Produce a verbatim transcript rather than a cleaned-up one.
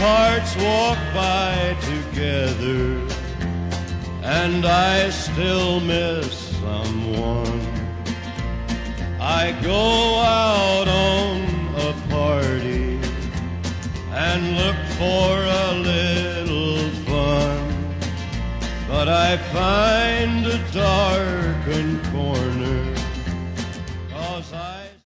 hearts walk by together, and I still miss someone. I go out on a party and look for a little fun, but I find a darkened corner